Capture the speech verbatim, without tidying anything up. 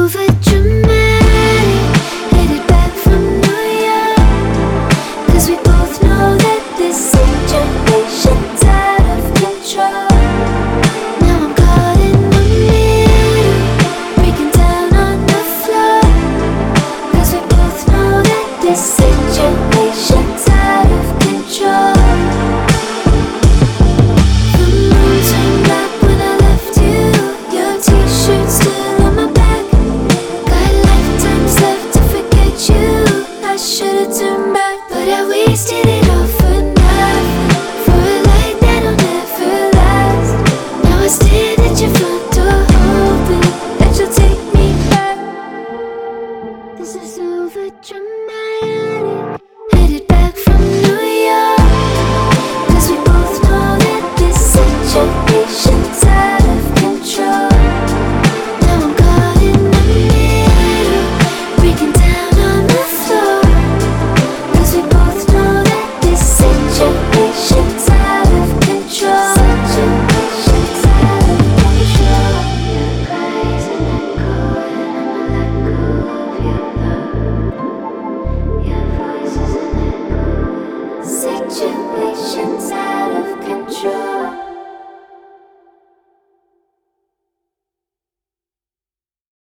over dramatic, headed back from New York, 'cause we both know that this situation's out of control. Now I'm caught in the middle, breaking down on the floor, 'cause we both know that this situation's out of control. The moon turned black when I left you, your t-shirt still on my back. Got lifetimes left to forget you. I should've turned back, but I wasted it all for nothing, for a light that'll never last. Now I stand at your front door hoping that you'll take me back. This is over dramatic, headed back from New York, 'cause we both know that this situation's out of control. Now I'm caught in the middle, breaking down on the floor, 'cause we both know that this situation's out of control. Situation's out of control. Your cries and echo, and I'ma let go of your love. Your voice is an echo. Situation's out of control.